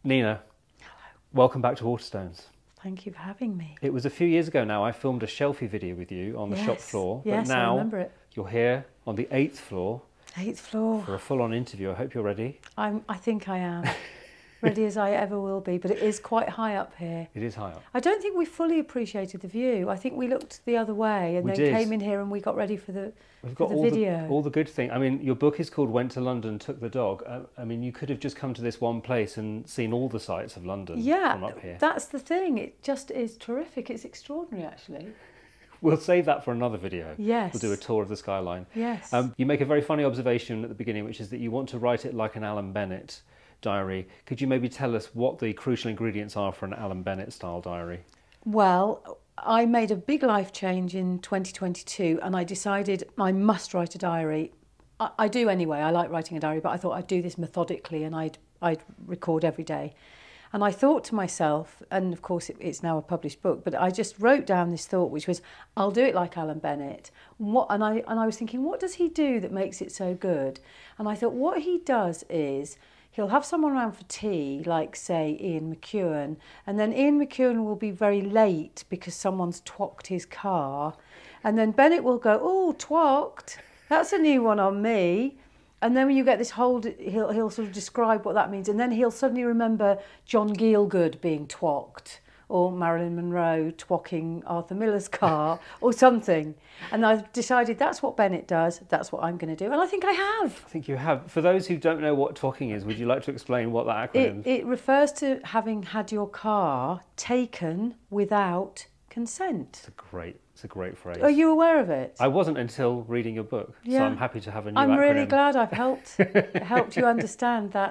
Nina, welcome back to Waterstones. Thank you for having me. It was a few years ago now I filmed a shelfie video with you on the shop floor. Yes, but now I remember it. You're here on the 8th floor. 8th floor. For a full-on interview. I hope you're ready. I think I am. Ready as I ever will be, but it is quite high up here. It is high up. I don't think we fully appreciated the view. I think we looked the other way and came in here and we got ready for the video. All the good things. I mean, your book is called Went to London, Took the Dog. I mean, you could have just come to this one place and seen all the sights of London from up here. That's the thing. It just is terrific. It's extraordinary, actually. We'll save that for another video. Yes. We'll do a tour of the skyline. Yes. You make a very funny observation at the beginning, which is that you want to write it like an Alan Bennett diary. Could you maybe tell us what the crucial ingredients are for an Alan Bennett style diary? Well, I made a big life change in 2022 and I decided I must write a diary. I do anyway, I like writing a diary, but I thought I'd do this methodically and I'd record every day. And I thought to myself, and of course it's now a published book, but I just wrote down this thought, which was, I'll do it like Alan Bennett. And I was thinking, what does he do that makes it so good? And I thought, what he does is, he'll have someone around for tea, like, say, Ian McEwan, and then Ian McEwan will be very late because someone's twocked his car, and then Bennett will go, oh, twocked, that's a new one on me. And then when you get this whole, he'll sort of describe what that means, and then he'll suddenly remember John Gielgud being twocked, or Marilyn Monroe twocking Arthur Miller's car, or something. And I've decided that's what Bennett does, that's what I'm going to do. And I think I have. I think you have. For those who don't know what twocking is, would you like to explain what that acronym is? It refers to having had your car taken without consent. It's a great phrase. Are you aware of it? I wasn't until reading your book, so I'm happy to have a new acronym. I'm really glad I've helped you understand that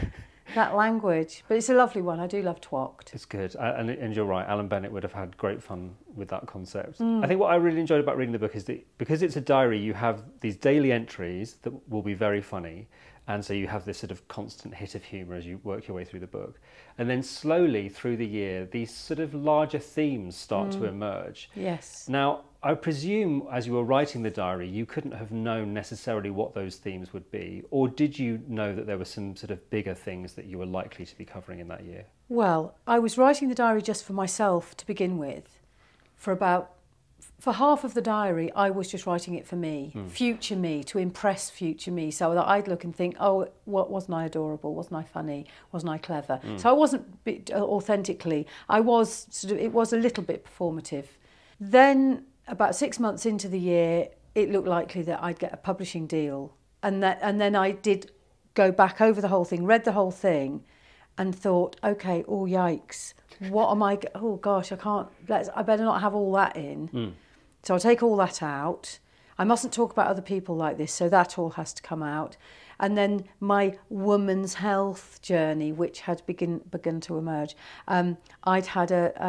language. But it's a lovely one. I do love twocked. It's good. And you're right, Alan Bennett would have had great fun with that concept. I think what I really enjoyed about reading the book is that because it's a diary, you have these daily entries that will be very funny. And so you have this sort of constant hit of humour as you work your way through the book. And then slowly through the year, these sort of larger themes start to emerge. Yes. Now, I presume as you were writing the diary, you couldn't have known necessarily what those themes would be. Or did you know that there were some sort of bigger things that you were likely to be covering in that year? Well, I was writing the diary just for myself to begin with. For half of the diary, I was just writing it for me, future me, to impress future me, so that I'd look and think, oh, wasn't I adorable? Wasn't I funny? Wasn't I clever? So I wasn't authentically. It was a little bit performative. Then, about 6 months into the year, it looked likely that I'd get a publishing deal, and then I did go back over the whole thing, read the whole thing, and thought, okay, oh yikes, what am I? Oh gosh, I better not have all that in. So I'll take all that out. I mustn't talk about other people like this, so that all has to come out. And then my woman's health journey, which had begun to emerge. I'd had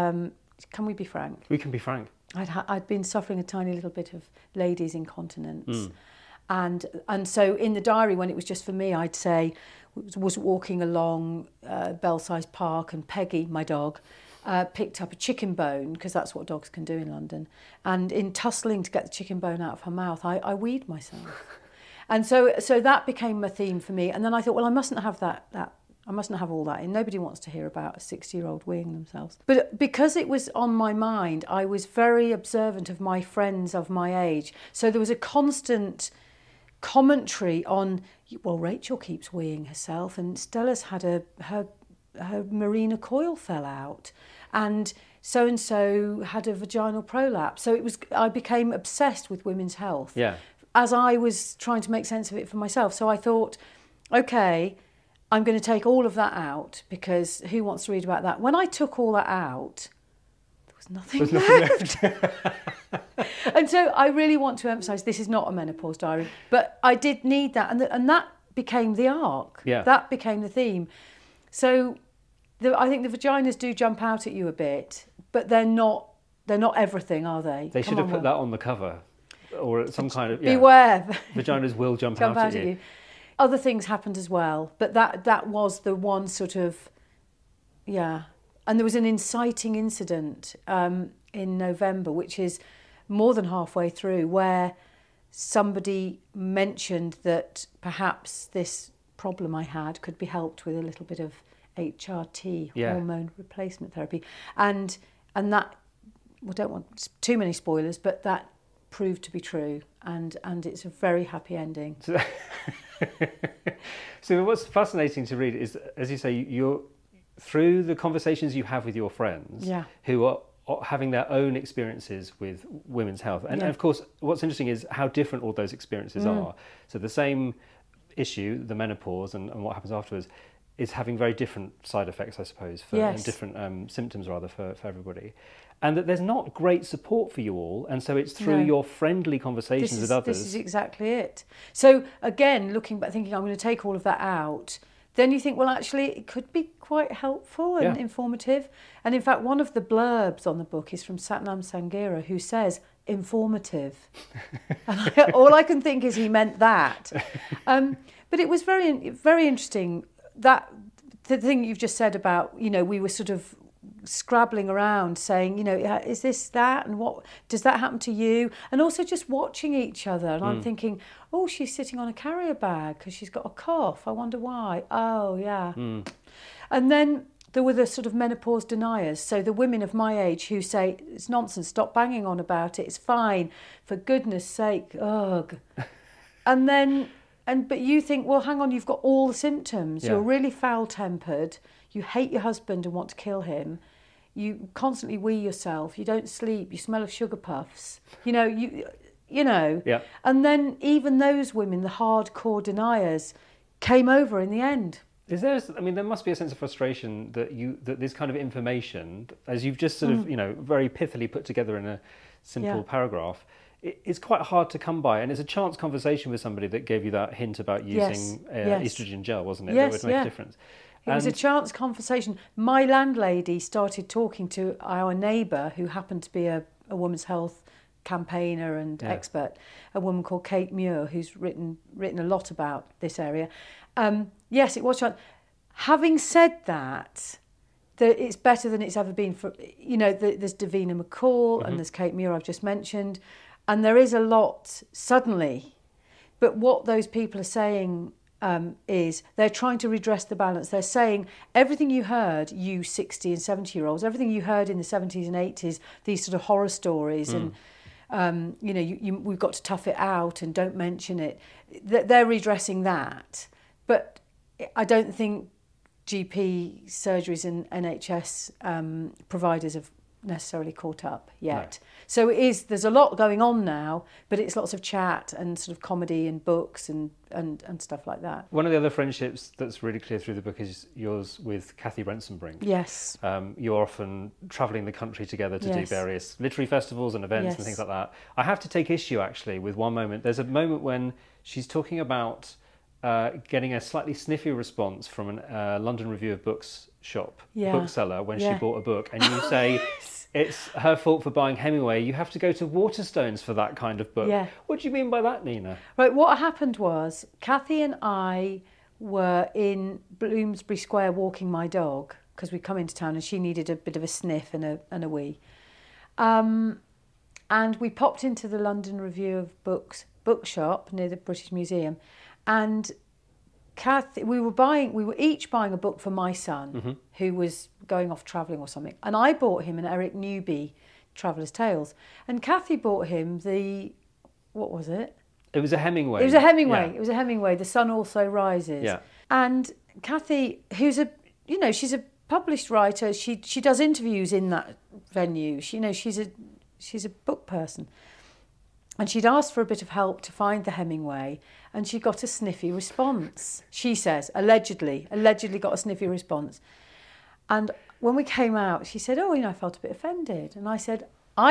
can we be frank? We can be frank. I'd been suffering a tiny little bit of ladies' incontinence. And so in the diary, when it was just for me, I'd say, was walking along Belsize Park, and Peggy, my dog, picked up a chicken bone, because that's what dogs can do in London. And in tussling to get the chicken bone out of her mouth, I weed myself. And so that became a theme for me. And then I thought, well, I mustn't have that. I mustn't have all that in. Nobody wants to hear about a 60-year-old weeing themselves. But because it was on my mind, I was very observant of my friends of my age. So there was a constant commentary on, well, Rachel keeps weeing herself, and Stella's had her Marina coil fell out, and so had a vaginal prolapse. So I became obsessed with women's health. Yeah. As I was trying to make sense of it for myself. So I thought, okay, I'm going to take all of that out, because who wants to read about that? When I took all that out, there was nothing left. And so I really want to emphasise, this is not a menopause diary, but I did need that, and that became the arc. Yeah. That became the theme. So I think the vaginas do jump out at you a bit, but they're not everything, are they? They should have put that on the cover, or some kind of... Beware. Vaginas will jump out at you. Other things happened as well, but that was the one sort of... Yeah. And there was an inciting incident in November, which is more than halfway through, where somebody mentioned that perhaps this problem I had could be helped with a little bit of HRT, Yeah. hormone replacement therapy, and that, we don't want too many spoilers, but that proved to be true, and it's a very happy ending. So what's fascinating to read is, as you say, you're through the conversations you have with your friends Yeah. who are having their own experiences with women's health. And of course, what's interesting is how different all those experiences are. So the same issue, the menopause and what happens afterwards, is having very different side effects, I suppose, and different symptoms rather for everybody. And that there's not great support for you all, and so it's through your friendly conversations with others. This is exactly it. So again, looking back, thinking I'm going to take all of that out, then you think, well, actually, it could be quite helpful and informative. And in fact, one of the blurbs on the book is from Satnam Sanghera, who says, informative. And all I can think is he meant that. But it was very, very interesting, that the thing you've just said about, we were sort of scrabbling around saying, is this that, and what does that happen to you, and also just watching each other, and I'm thinking, oh, she's sitting on a carrier bag because she's got a cough, I wonder why. Oh yeah. And then there were the sort of menopause deniers, so the women of my age who say it's nonsense, stop banging on about it, it's fine, for goodness sake, ugh. But you think, well, hang on, you've got all the symptoms. You're really foul-tempered, you hate your husband and want to kill him, you constantly wee yourself, you don't sleep, you smell of sugar puffs, Yeah. And then even those women, the hardcore deniers, came over in the end. There must be a sense of frustration that this kind of information, as you've just sort of, very pithily put together in a simple paragraph, it's quite hard to come by, and it's a chance conversation with somebody that gave you that hint about using estrogen gel, wasn't it? That would make a difference. It was a chance conversation. My landlady started talking to our neighbour, who happened to be a women's health campaigner and expert, a woman called Kate Muir, who's written a lot about this area. Yes, it was chance. Having said that it's better than it's ever been for, there's Davina McCall and there's Kate Muir I've just mentioned, and there is a lot suddenly. But what those people are saying is they're trying to redress the balance. They're saying everything you heard, you 60 and 70-year-olds, everything you heard in the 70s and 80s, these sort of horror stories and, we've got to tough it out and don't mention it. They're redressing that. But I don't think GP surgeries and NHS providers have necessarily caught up yet. No. So there's a lot going on now, but it's lots of chat and sort of comedy and books and stuff like that. One of the other friendships that's really clear through the book is yours with Kathy Rensenbrink. Yes. You're often travelling the country together to do various literary festivals and events and things like that. I have to take issue actually with one moment. There's a moment when she's talking about getting a slightly sniffy response from a London Review of Books bookseller when she bought a book, and you say it's her fault for buying Hemingway, you have to go to Waterstones for that kind of book. Yeah. What do you mean by that, Nina? Right, what happened was Kathy and I were in Bloomsbury Square walking my dog because we'd come into town and she needed a bit of a sniff and a wee. And we popped into the London Review of Books bookshop near the British Museum, and Kathy, we were each buying a book for my son who was going off travelling or something, and I bought him an Eric Newby Traveller's Tales, and Kathy bought him what was it? It was a Hemingway. It was a Hemingway. Yeah. It was a Hemingway. The Sun Also Rises. Yeah. And Kathy, who's she's a published writer. She does interviews in that venue. She's a book person. And she'd asked for a bit of help to find the Hemingway, and she got a sniffy response. She says, allegedly got a sniffy response. And when we came out, she said, I felt a bit offended. And I said,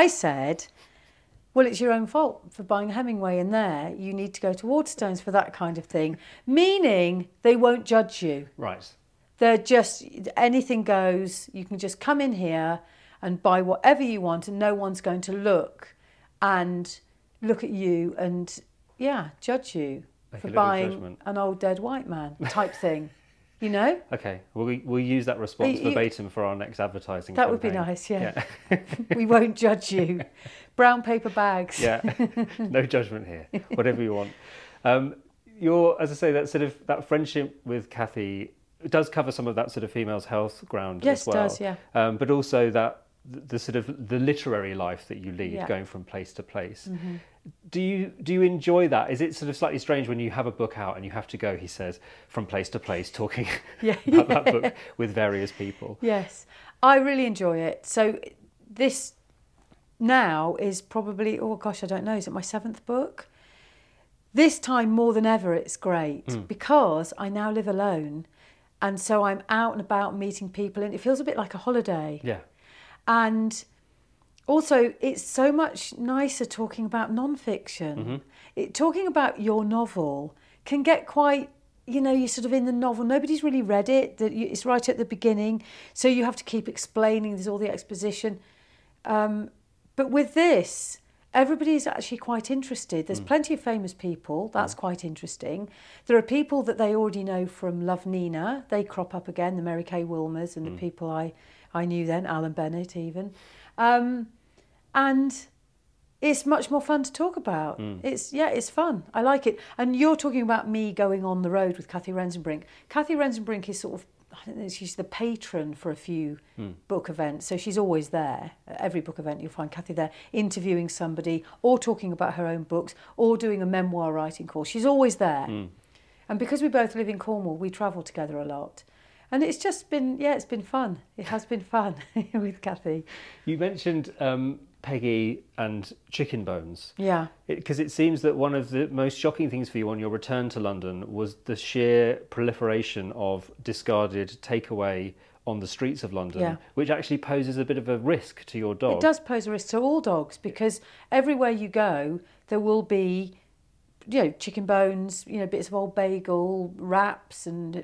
well, it's your own fault for buying a Hemingway in there. You need to go to Waterstones for that kind of thing. Meaning they won't judge you. Right. They're just, anything goes. You can just come in here and buy whatever you want, and no one's going to look at you and judge you for buying an old dead white man type thing, Okay, we'll use that response verbatim for our next advertising that campaign. Would be nice, yeah. We won't judge you. Brown paper bags. Yeah, no judgment here, whatever you want. As I say, that sort of that friendship with Kathy it does cover some of that sort of female's health ground Yes, as well. it does, yeah. But also that the sort of the literary life that you lead, Yeah. going from place to place. Do you enjoy that? Is it sort of slightly strange when you have a book out and you have to go, he says, from place to place talking Yeah. about that book with various people? Yes, I really enjoy it. So this now is probably, oh gosh, I don't know, is it my 7th book? This time more than ever, it's great because I now live alone. And so I'm out and about meeting people, and it feels a bit like a holiday. Yeah. And also, it's so much nicer talking about non-fiction. Talking about your novel can get quite, you're sort of in the novel. Nobody's really read it. It's right at the beginning. So you have to keep explaining. There's all the exposition. But with this, everybody's actually quite interested. There's plenty of famous people. That's quite interesting. There are people that they already know from Love Nina. They crop up again, the Mary Kay Wilmers and the people I knew then, Alan Bennett even. And it's much more fun to talk about. It's fun. I like it. And you're talking about me going on the road with Cathy Rensenbrink. Cathy Rensenbrink is sort of, I don't know, she's the patron for a few book events. So she's always there. At every book event you'll find Cathy there, interviewing somebody or talking about her own books or doing a memoir writing course. She's always there. And because we both live in Cornwall, we travel together a lot. And it's just been, it's been fun. It has been fun with Cathy. You mentioned Peggy and chicken bones. Yeah. Because it seems that one of the most shocking things for you on your return to London was the sheer proliferation of discarded takeaway on the streets of London, which actually poses a bit of a risk to your dog. It does pose a risk to all dogs because everywhere you go, there will be, chicken bones, bits of old bagel, wraps and,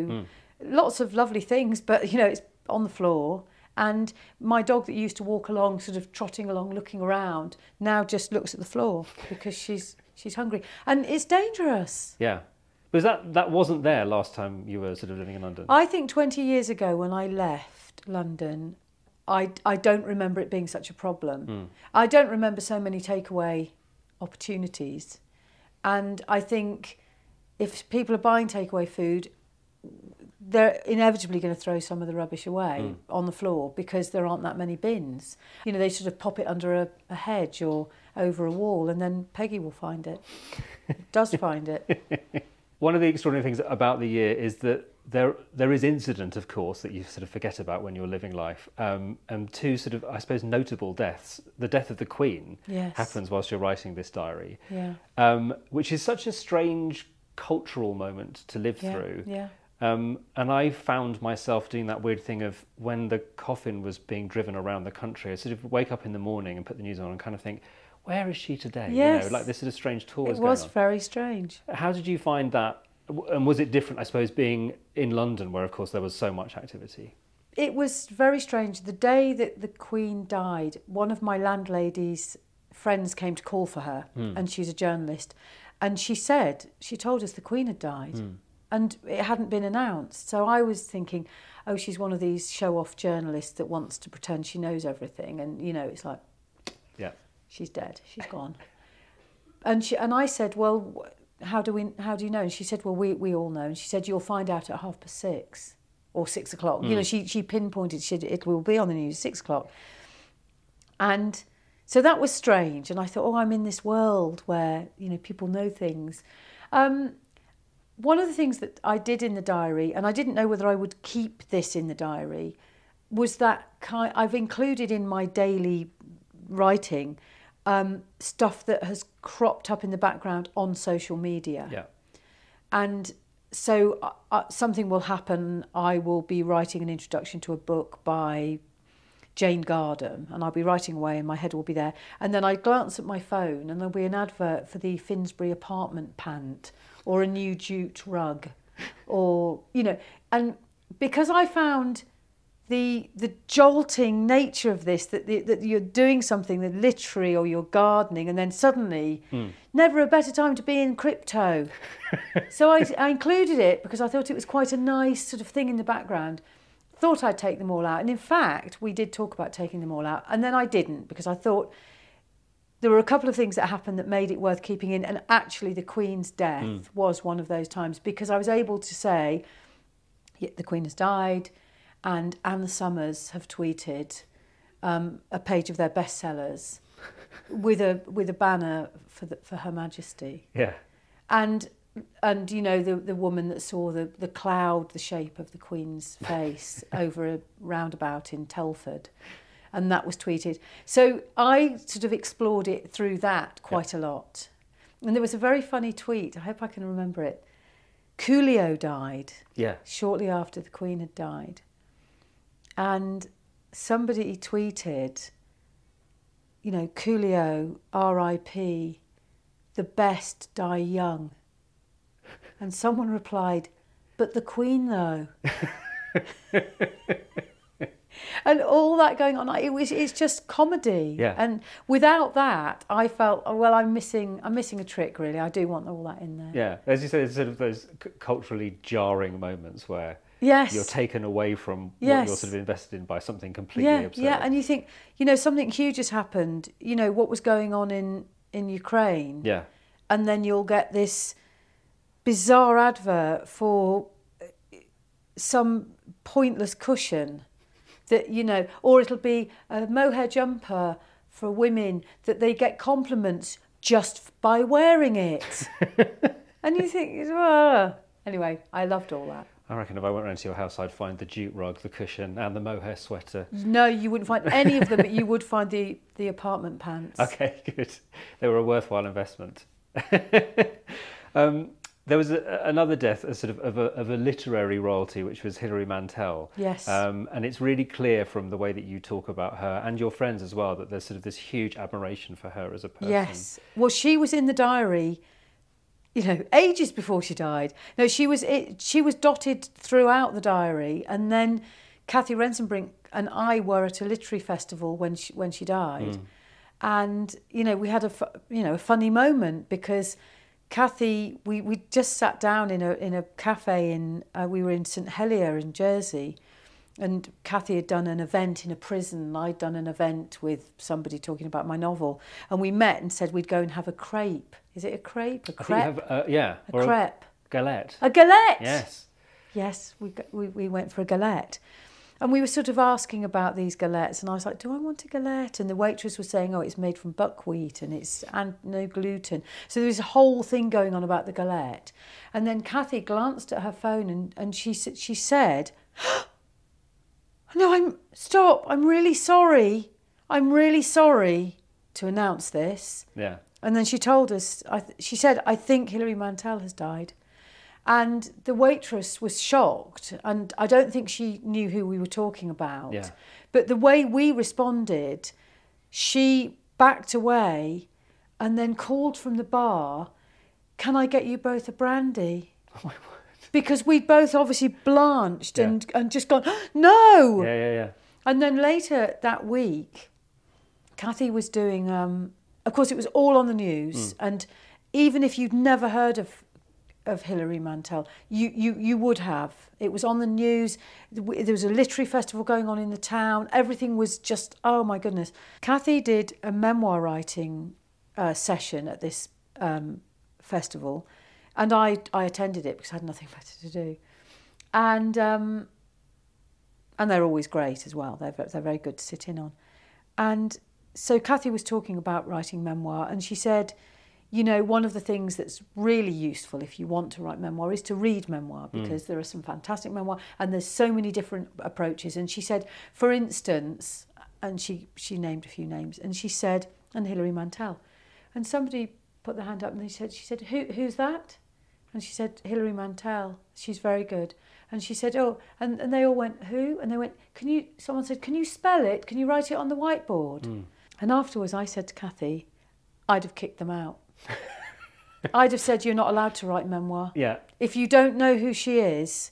lots of lovely things, but, it's on the floor. And my dog that used to walk along, sort of trotting along, looking around, now just looks at the floor because she's hungry. And it's dangerous. Yeah. Because that wasn't there last time you were sort of living in London. I think 20 years ago when I left London, I don't remember it being such a problem. I don't remember so many takeaway opportunities. And I think if people are buying takeaway food, they're inevitably going to throw some of the rubbish away on the floor because there aren't that many bins. They sort of pop it under a hedge or over a wall and then Peggy will find it. Does find it. One of the extraordinary things about the year is that there is incident, of course, that you sort of forget about when you're living life. And two sort of, I suppose, notable deaths. The death of the Queen happens whilst you're writing this diary, which is such a strange cultural moment to live through. Yeah. And I found myself doing that weird thing of when the coffin was being driven around the country, I sort of wake up in the morning and put the news on and kind of think, where is she today? Yes. Like this sort of strange tour It was very strange. How did you find that? And was it different, I suppose, being in London where, of course, there was so much activity? It was very strange. The day that the Queen died, one of my landlady's friends came to call for her, and she's a journalist. And she told us the Queen had died. And it hadn't been announced. So I was thinking, oh, she's one of these show-off journalists that wants to pretend she knows everything. And, it's like, she's dead, she's gone. And I said, well, how do you know? And she said, well, we all know. And she said, you'll find out at 6:30 or 6 o'clock. She pinpointed, she said, it will be on the news, 6 o'clock. And so that was strange. And I thought, I'm in this world where, people know things. One of the things that I did in the diary, and I didn't know whether I would keep this in the diary, was that I've included in my daily writing stuff that has cropped up in the background on social media. Yeah. And so something will happen. I will be writing an introduction to a book by Jane Gardam, and I'll be writing away and my head will be there. And then I glance at my phone and there'll be an advert for the Finsbury apartment pant or a new jute rug or, and because I found the jolting nature of this, that you're doing something that literary or you're gardening and then suddenly never a better time to be in crypto. So I included it because I thought it was quite a nice sort of thing in the background. Thought I'd take them all out. And in fact, we did talk about taking them all out. And then I didn't because I thought there were a couple of things that happened that made it worth keeping in. And actually the Queen's death was one of those times because I was able to say, the Queen has died, and Anna Summers have tweeted a page of their bestsellers with a banner for Her Majesty. Yeah. And you know, the woman that saw the cloud, the shape of the Queen's face over a roundabout in Telford, and that was tweeted. So I sort of explored it through that quite a lot. And there was a very funny tweet, I hope I can remember it. Coolio died shortly after the Queen had died. And somebody tweeted, you know, Coolio, R.I.P., the best die young. And someone replied, but the Queen though. And all that going on, it's just comedy. Yeah. And without that, I felt, oh, well, I'm missing a trick, really. I do want all that in there. Yeah, as you said, it's sort of those culturally jarring moments where Yes. you're taken away from what Yes. you're sort of invested in by something completely absurd. Yeah, and you think, you know, something huge has happened. You know, what was going on in Ukraine. Yeah. And then you'll get this bizarre advert for some pointless cushion that, you know, or it'll be a mohair jumper for women that they get compliments just by wearing it. And you think, anyway, I loved all that. I reckon if I went round to your house, I'd find the jute rug, the cushion, and the mohair sweater. No, you wouldn't find any of them, but you would find the apartment pants. Okay, good. They were a worthwhile investment. There was another death, a sort of a literary royalty, which was Hilary Mantel. Yes. And it's really clear from the way that you talk about her and your friends as well that there's sort of this huge admiration for her as a person. Yes. Well, she was in the diary, you know, ages before she died. No, she was dotted throughout the diary, and then Kathy Rensenbrink and I were at a literary festival when she died, and you know, we had a funny moment because Kathy, we just sat down in a cafe we were in St Helier in Jersey, and Kathy had done an event in a prison. I'd done an event with somebody talking about my novel, and we met and said we'd go and have a crepe. Is it a crepe? A crepe? A crepe. Galette. A galette. Yes. Yes, we went for a galette. And we were sort of asking about these galettes, and I was like, do I want a galette? And the waitress was saying, oh, it's made from buckwheat and it's no gluten. So there was a whole thing going on about the galette. And then Kathy glanced at her phone and she said, no, I'm really sorry. I'm really sorry to announce this. Yeah. And then she told us, she said, I think Hilary Mantel has died. And the waitress was shocked, and I don't think she knew who we were talking about. Yeah. But the way we responded, she backed away and then called from the bar, can I get you both a brandy? Oh my word. Because we'd both obviously blanched and just gone, no! Yeah. And then later that week, Kathy was doing, of course it was all on the news, and even if you'd never heard of Hilary Mantel, you would have. It was on the news. There was a literary festival going on in the town. Everything was just, oh my goodness. Kathy did a memoir writing session at this festival, and I attended it because I had nothing better to do. And they're always great as well. They're very good to sit in on. And so Kathy was talking about writing memoir, and she said, you know, one of the things that's really useful if you want to write memoir is to read memoir, because there are some fantastic memoir and there's so many different approaches. And she said, for instance, and she named a few names, and she said, and Hilary Mantel. And somebody put their hand up and she said, who's that? And she said, Hilary Mantel. She's very good. And she said, oh, and they all went, who? And they went, someone said, can you spell it? Can you write it on the whiteboard? And afterwards I said to Kathy, I'd have kicked them out. I'd have said, you're not allowed to write memoir. Yeah. If you don't know who she is,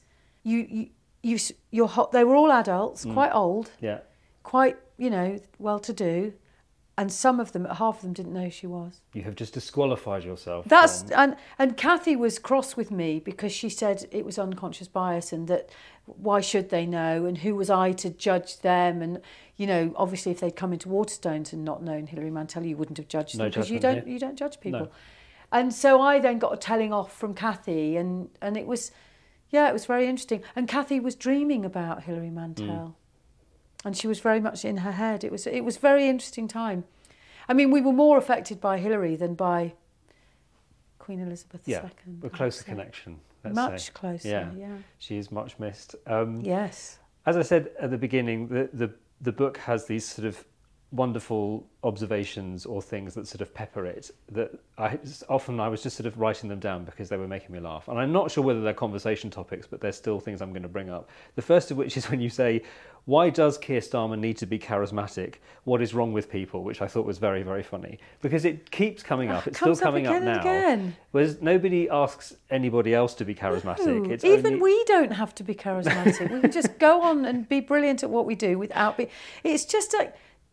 you're hot. They were all adults, quite old, quite, you know, well-to-do, and half of them didn't know who she was. You have just disqualified yourself. And Kathy was cross with me because she said it was unconscious bias and that why should they know and who was I to judge them, and you know, obviously if they'd come into Waterstones and not known Hilary Mantel, you wouldn't have judged them because you don't judge people. No. And so I then got a telling off from Kathy, and it was Yeah, it was very interesting. And Kathy was dreaming about Hilary Mantel. And she was very much in her head. It was a very interesting time. I mean, we were more affected by Hilary than by Queen Elizabeth II. Yeah, a closer connection, let's much say. Closer, yeah. She is much missed. Yes. As I said at the beginning, the book has these sort of wonderful observations or things that sort of pepper it, that I was just sort of writing them down because they were making me laugh. And I'm not sure whether they're conversation topics, but they're still things I'm going to bring up. The first of which is when you say, why does Keir Starmer need to be charismatic? What is wrong with people? Which I thought was very, very funny, because it keeps coming up. It's still coming up now. Again. Whereas nobody asks anybody else to be charismatic. No, It's even only... we don't have to be charismatic. We can just go on and be brilliant at what we do without being... It's just like...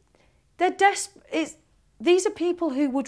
These are people who would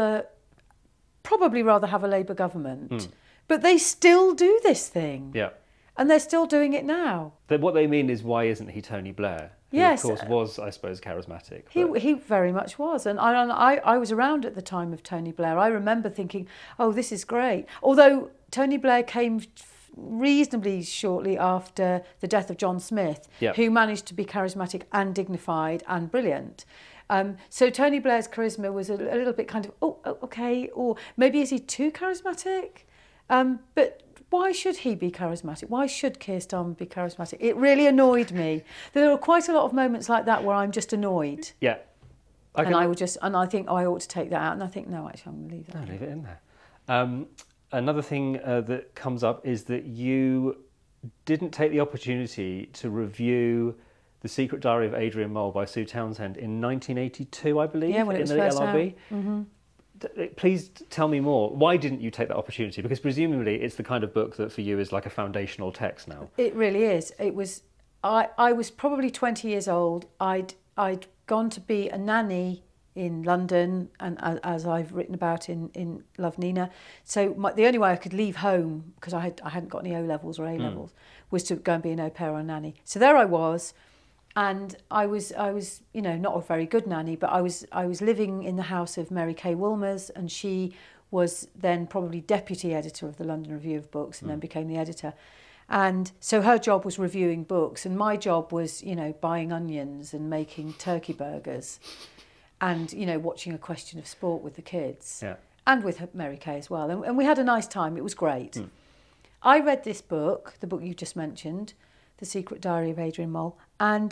probably rather have a Labour government, but they still do this thing. Yeah. And they're still doing it now. What they mean is, why isn't he Tony Blair? Who, yes. of course, was, I suppose, charismatic. He very much was. And I was around at the time of Tony Blair. I remember thinking, oh, this is great. Although Tony Blair came reasonably shortly after the death of John Smith, who managed to be charismatic and dignified and brilliant. So Tony Blair's charisma was a little bit kind of, okay, or maybe is he too charismatic? But why should he be charismatic? Why should Keir Starmer be charismatic? It really annoyed me. There were quite a lot of moments like that where I'm just annoyed. Yeah. I think, I ought to take that out. And I think, no, actually, I'm going to leave that. No, leave it in there. Another thing that comes up is that you didn't take the opportunity to review The Secret Diary of Adrian Mole by Sue Townsend in 1982, I believe, when it was in the first LRB. out. Mm-hmm. Please tell me more. Why didn't you take that opportunity? Because presumably it's the kind of book that for you is like a foundational text now. It really is. It was. I was probably 20 years old. I'd gone to be a nanny in London, and as I've written about in Love Nina. So the only way I could leave home, because I hadn't got any O levels or A levels, was to go and be an au pair or a nanny. So there I was. And I was, not a very good nanny, but I was living in the house of Mary Kay Wilmers, and she was then probably deputy editor of the London Review of Books, and then became the editor. And so her job was reviewing books, and my job was, buying onions and making turkey burgers, and watching A Question of Sport with the kids, and with Mary Kay as well. And we had a nice time. It was great. I read this book, the book you just mentioned, The Secret Diary of Adrian Mole, and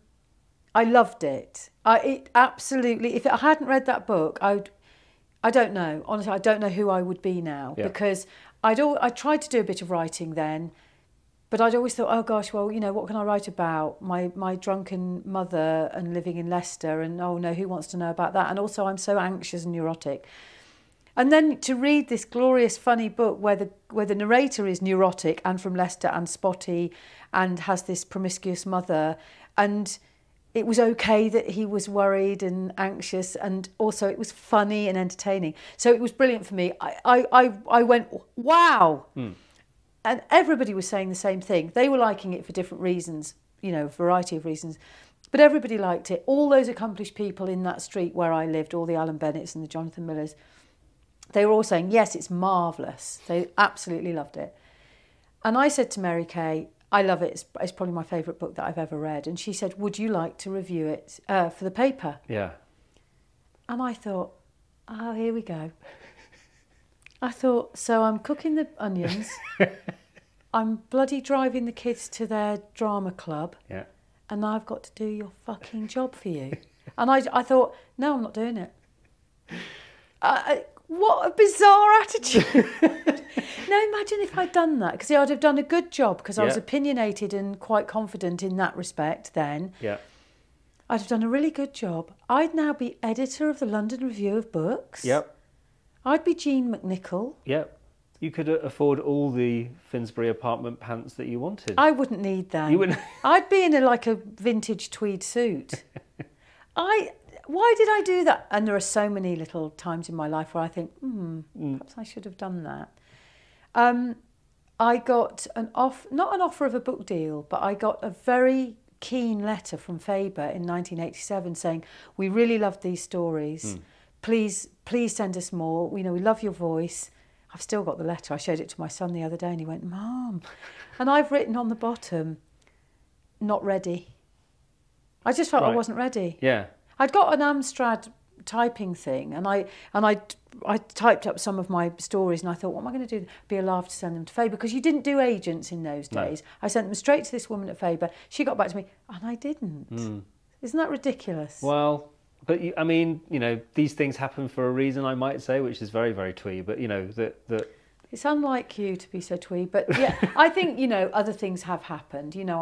I loved it. It absolutely. If I hadn't read that book, I don't know. Honestly, I don't know who I would be now, because I tried to do a bit of writing then, but I'd always thought, oh gosh, well, what can I write about? My drunken mother and living in Leicester, and oh no, who wants to know about that? And also, I'm so anxious and neurotic. And then to read this glorious, funny book where the narrator is neurotic and from Leicester and spotty and has this promiscuous mother, and it was okay that he was worried and anxious, and also it was funny and entertaining. So it was brilliant for me. I went, wow. And everybody was saying the same thing. They were liking it for different reasons, a variety of reasons. But everybody liked it. All those accomplished people in that street where I lived, all the Alan Bennetts and the Jonathan Millers, they were all saying, yes, it's marvellous. They absolutely loved it. And I said to Mary Kay, I love it. It's probably my favourite book that I've ever read. And she said, would you like to review it for the paper? Yeah. And I thought, oh, here we go. I thought, so I'm cooking the onions. I'm bloody driving the kids to their drama club. Yeah. And I've got to do your fucking job for you. And I thought, no, I'm not doing it. What a bizarre attitude. Now imagine if I'd done that, because I'd have done a good job, because I was opinionated and quite confident in that respect then. Yeah. I'd have done a really good job. I'd now be editor of the London Review of Books. Yep. I'd be Jean McNichol. Yep. You could afford all the Finsbury apartment pants that you wanted. I wouldn't need that. You wouldn't. I'd be in a vintage tweed suit. Why did I do that? And there are so many little times in my life where I think, perhaps I should have done that. I got not an offer of a book deal, but I got a very keen letter from Faber in 1987 saying, we really loved these stories. Please send us more. We love your voice. I've still got the letter. I showed it to my son the other day and he went, Mum. And I've written on the bottom, not ready. I just felt I wasn't ready. Yeah. I'd got an Amstrad typing thing and I typed up some of my stories and I thought, what am I going to do? Be allowed to send them to Faber, because you didn't do agents in those days. No. I sent them straight to this woman at Faber. She got back to me and I didn't. Isn't that ridiculous? Well, but I mean, you know, these things happen for a reason, I might say, which is very, very twee. But you know that it's unlike you to be so twee. But yeah, I think, you know, other things have happened. You know,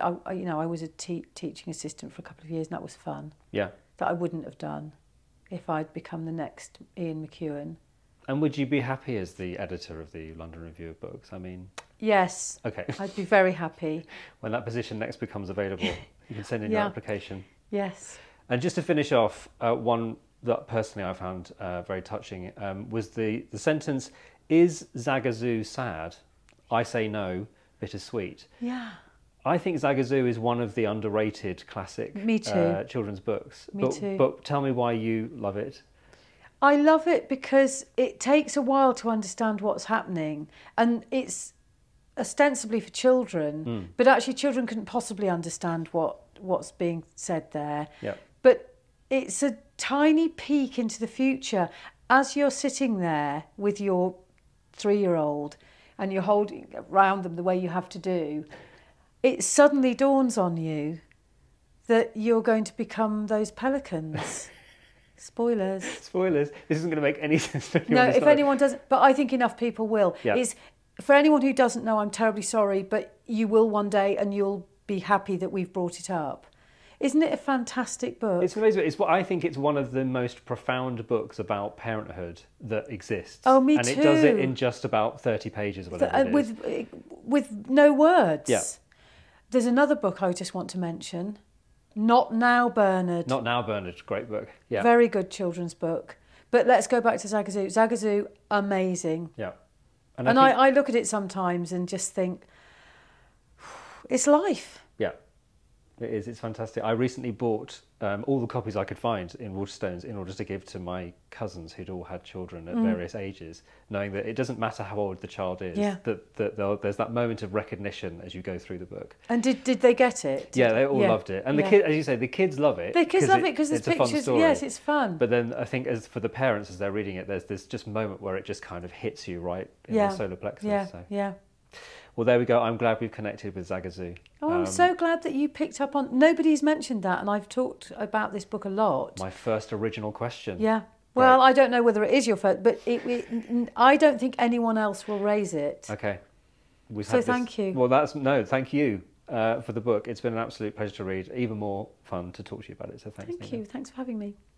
I was a teaching assistant for a couple of years and that was fun. Yeah. That I wouldn't have done if I'd become the next Ian McEwan. And would you be happy as the editor of the London Review of Books? I mean... Yes. Okay. I'd be very happy. When that position next becomes available, you can send in your application. Yes. And just to finish off, one that personally I found very touching was the sentence, "Is Zagazoo sad? I say no, bittersweet." Yeah. I think Zagazoo is one of the underrated classic children's books. Me too. But tell me why you love it. I love it because it takes a while to understand what's happening, and it's ostensibly for children, but actually children couldn't possibly understand what's being said there. Yep. But it's a tiny peek into the future. As you're sitting there with your 3-year-old and you're holding around them the way you have to do, it suddenly dawns on you that you're going to become those pelicans. Spoilers. Spoilers. This isn't going to make any sense to anyone. No, if anyone doesn't, but I think enough people will. Yeah. It's, for anyone who doesn't know, I'm terribly sorry, but you will one day and you'll be happy that we've brought it up. Isn't it a fantastic book? It's amazing. I think it's one of the most profound books about parenthood that exists. Oh, me and too. And it does it in just about 30 pages or whatever it is. With no words. Yeah. There's another book I just want to mention. Not Now, Bernard. Not Now, Bernard. Great book. Yeah. Very good children's book. But let's go back to Zagazoo. Zagazoo, amazing. Yeah. And I look at it sometimes and just think, it's life. Yeah. It is. It's fantastic. I recently bought all the copies I could find in Waterstones in order to give to my cousins who'd all had children at various ages, knowing that it doesn't matter how old the child is, that there's that moment of recognition as you go through the book. And did they get it? Yeah, they all loved it. And the kids, as you say, the kids love it. The kids love it because there's pictures. Fun story. Yes, it's fun. But then I think as for the parents, as they're reading it, there's this just moment where it just kind of hits you right in the solar plexus. Yeah, so. yeah. Well, there we go. I'm glad we've connected with Zagazoo. Oh, I'm so glad that you picked up on... Nobody's mentioned that, and I've talked about this book a lot. My first original question. Yeah. Well, I don't know whether it is your first, but I don't think anyone else will raise it. Okay. Thank you. Well, thank you for the book. It's been an absolute pleasure to read. Even more fun to talk to you about it, so thanks. Thank you. Thanks for having me.